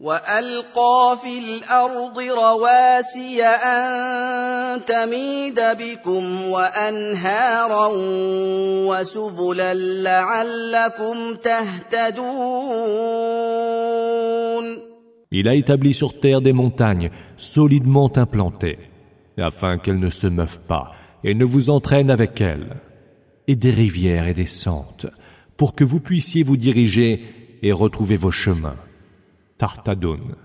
وألقى في الأرض رواسي أن تميد بكم وأنهارا وسبلا لعلكم تهتدون. Il a établi sur terre des montagnes solidement implantées, afin qu'elles ne se meuvent pas et ne vous entraînent avec elles, et des rivières et des sentes, pour que vous puissiez vous diriger et retrouver vos chemins. Tahtadun.